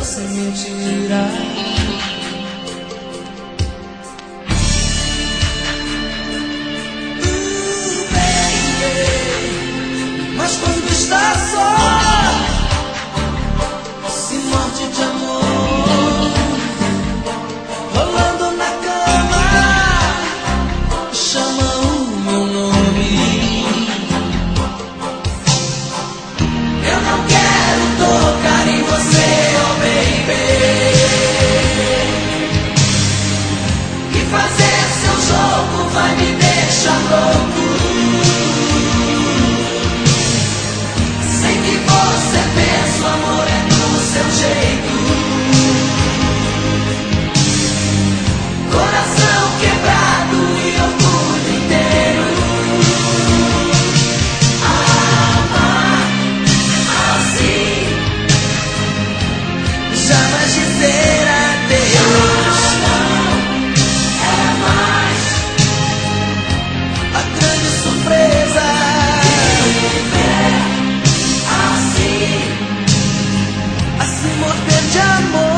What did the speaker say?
sem mentira. Mas quando está só, se morde de amor, rolando na cama, chama o meu nome. Eu não quero tocar em você, oh baby, e fazer seu jogo vai me deixar louco. O amor é do seu jeito, coração quebrado e orgulho inteiro. Amar assim, jamais dizer adeus. Já não é mais a grande surpresa. Viver assim, se morder de amor.